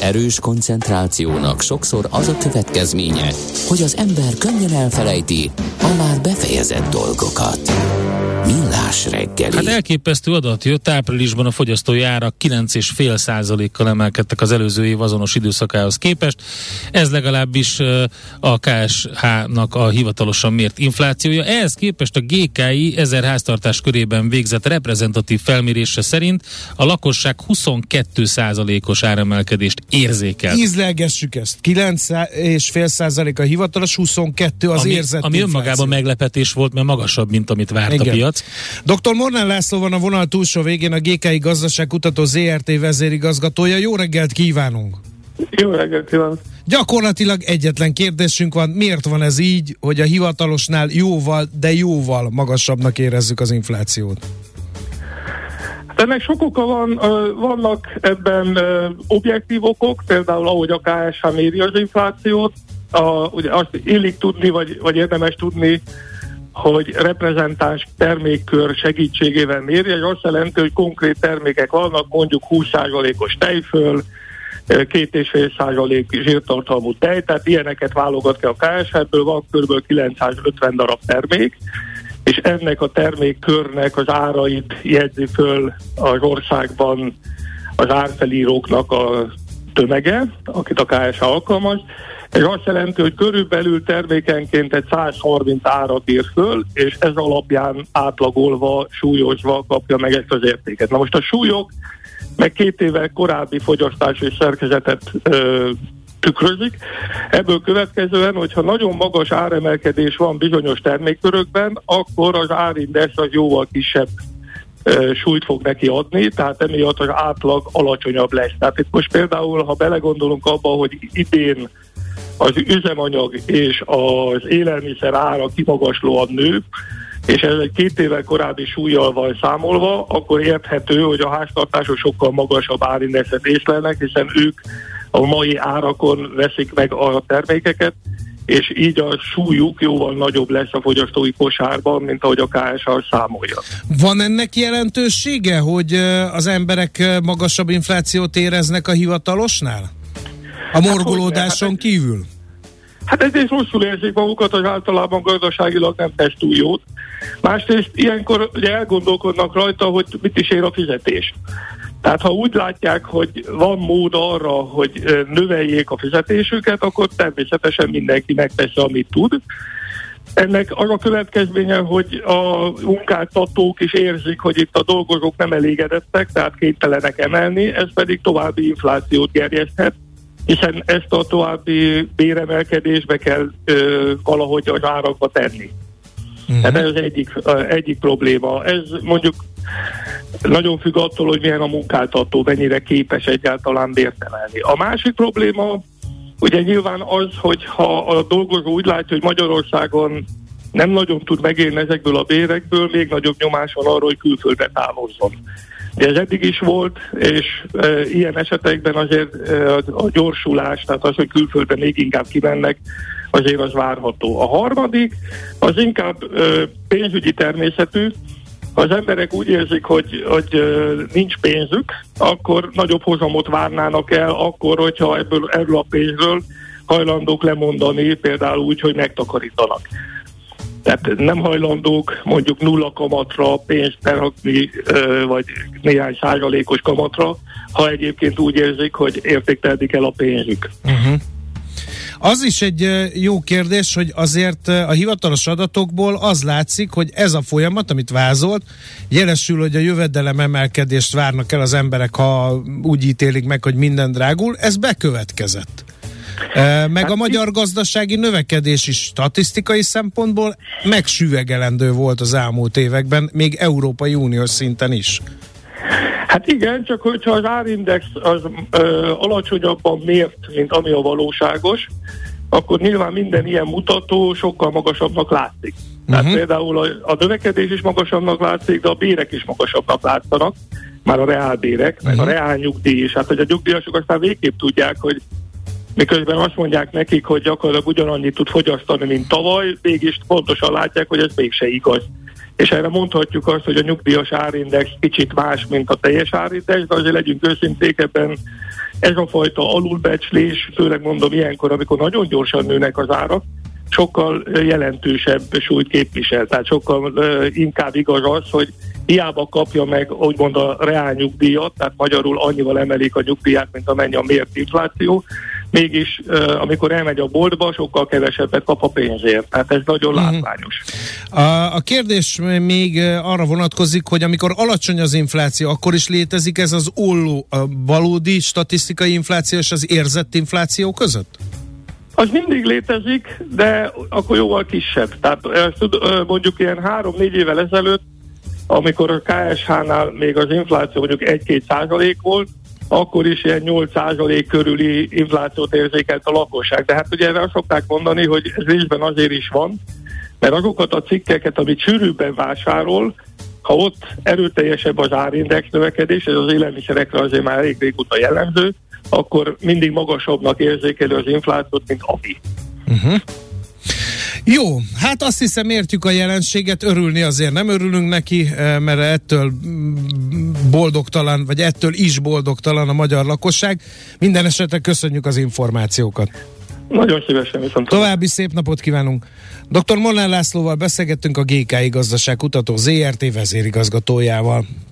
erős koncentrációnak sokszor az a következménye, hogy az ember könnyen elfelejti a már befejezett dolgokat. Millás reggeli. Hát elképesztő adat jött, áprilisban a fogyasztói árak 9,5%-kal emelkedtek az előző év azonos időszakához képest. Ez legalábbis a KSH-nak a hivatalosan mért inflációja. Ehhez képest a GKI 1000 háztartás körében végzett reprezentatív felmérése szerint a lakosság 22%-os áremelkedést érzékel. Ízlelgessük ezt. 9,5% a hivatalos, 22 az érzett ami önmagában meglepetés volt, mert magasabb, mint amit várt a piac. Dr. Molnár László van a vonal túlsó végén, a GKI Gazdaságkutató ZRT vezérigazgatója. Jó reggelt kívánunk! Jó reggelt kívánok! Gyakorlatilag egyetlen kérdésünk van, miért van ez így, hogy a hivatalosnál jóval, de jóval magasabbnak érezzük az inflációt? Hát ennek sok oka van, vannak ebben objektív okok, például ahogy a KSH méri az inflációt, ugye azt illik tudni, vagy érdemes tudni, hogy reprezentáns termékkör segítségével méri, ez azt jelenti, hogy konkrét termékek vannak, mondjuk 20%-os tejföl, 2,5% zsírtartalmú tej, tehát ilyeneket válogat ki a KSH, ebből van kb. 950 darab termék, és ennek a termékkörnek az árait jegyzi föl az országban az árfelíróknak a tömege, akit a KSH alkalmaz. Ez azt jelenti, hogy körülbelül termékenként egy 130 árat ír föl, és ez alapján átlagolva, súlyozva kapja meg ezt az értéket. Na most a súlyok meg 2 évvel korábbi fogyasztási szerkezetet tükrözik. Ebből következően, hogyha nagyon magas áremelkedés van bizonyos termékkörökben, akkor az árindex az jóval kisebb súlyt fog neki adni, tehát emiatt az átlag alacsonyabb lesz. Tehát itt most például, ha belegondolunk abba, hogy idén az üzemanyag és az élelmiszer ára kimagaslóan nő, és ez egy 2 évvel korábbi súlyjal van számolva, akkor érthető, hogy a háztartások sokkal magasabb árindexet észlelnek, hiszen ők a mai árakon veszik meg a termékeket, és így a súlyuk jóval nagyobb lesz a fogyasztói kosárban, mint ahogy a KSH számolja. Van ennek jelentősége, hogy az emberek magasabb inflációt éreznek a hivatalosnál? A morgolódáson kívül? Hát egyrészt rosszul érzik magukat, az általában gazdaságilag nem tesz túl jót. Másrészt ilyenkor ugye elgondolkodnak rajta, hogy mit is ér a fizetés. Tehát ha úgy látják, hogy van mód arra, hogy növeljék a fizetésüket, akkor természetesen mindenki megteszi, amit tud. Ennek az a következménye, hogy a munkáltatók is érzik, hogy itt a dolgozók nem elégedettek, tehát kénytelenek emelni, ez pedig további inflációt gerjeszthet, hiszen ezt a további béremelkedésbe kell valahogy az árakba tenni. Hát ez egyik probléma. Ez mondjuk nagyon függ attól, hogy milyen a munkáltató, mennyire képes egyáltalán bért emelni. A másik probléma ugye nyilván az, hogy ha a dolgozó úgy látja, hogy Magyarországon nem nagyon tud megélni ezekből a bérekből, még nagyobb nyomás van arról, hogy külföldre távozzon. De ez eddig is volt, és ilyen esetekben azért a gyorsulás, tehát az, hogy külföldre még inkább kimennek, azért az várható. A harmadik, az inkább pénzügyi természetű. Ha az emberek úgy érzik, hogy nincs pénzük, akkor nagyobb hozamot várnának el, akkor, hogyha erről a pénzről hajlandók lemondani, például úgy, hogy megtakarítanak. Tehát nem hajlandók mondjuk 0 kamatra pénzt berakni, vagy néhány százalékos kamatra, ha egyébként úgy érzik, hogy értéktelenik el a pénzük. Az is egy jó kérdés, hogy azért a hivatalos adatokból az látszik, hogy ez a folyamat, amit vázolt, jelesül, hogy a jövedelem emelkedést várnak el az emberek, ha úgy ítélik meg, hogy minden drágul, ez bekövetkezett. Meg a magyar gazdasági növekedés is statisztikai szempontból megsüvegelendő volt az elmúlt években, még Európai Uniós szinten is. Hát igen, csak hogyha az árindex az alacsonyabban mért, mint ami a valóságos, akkor nyilván minden ilyen mutató sokkal magasabbnak látszik. Tehát például a növekedés is magasabbnak látszik, de a bérek is magasabbnak látszanak, már a reálbérek, meg a reál nyugdíj is. Hát, hogy a nyugdíjasok aztán végképp tudják, hogy miközben azt mondják nekik, hogy gyakorlatilag ugyanannyit tud fogyasztani, mint tavaly, mégis pontosan látják, hogy ez mégse igaz. És erre mondhatjuk azt, hogy a nyugdíjas árindex kicsit más, mint a teljes árindex, de azért legyünk őszinték, ebben ez a fajta alulbecslés, főleg mondom ilyenkor, amikor nagyon gyorsan nőnek az árak, sokkal jelentősebb súlyt képvisel. Tehát sokkal inkább igaz az, hogy hiába kapja meg úgymond a reál nyugdíjat, tehát magyarul annyival emelik a nyugdíját, mint amennyi a mért infláció, mégis amikor elmegy a boltba, sokkal kevesebbet kap a pénzért. Tehát ez nagyon látványos. A kérdés még arra vonatkozik, hogy amikor alacsony az infláció, akkor is létezik ez az olló, a valódi statisztikai infláció és az érzett infláció között? Az mindig létezik, de akkor jóval kisebb. Tehát mondjuk ilyen 3-4 évvel ezelőtt, amikor a KSH-nál még az infláció mondjuk 1-2% volt, akkor is ilyen 8% körüli inflációt érzékelt a lakosság. De hát ugye erre szokták mondani, hogy ez részben azért is van, mert azokat a cikkeket, amit sűrűbben vásárol, ha ott erőteljesebb az árindex növekedés, ez az élelmiszerekre azért már elég régóta jellemző, akkor mindig magasabbnak érzékelő az inflációt, mint ami. Jó, hát azt hiszem értjük a jelenséget, örülni azért nem örülünk neki, mert ettől boldogtalan, vagy ettől is boldogtalan a magyar lakosság. Minden esetre köszönjük az információkat. Nagyon szívesen viszont. További szép napot kívánunk. Dr. Molnár Lászlóval beszélgettünk, a GKI Gazdaságkutató ZRT vezérigazgatójával.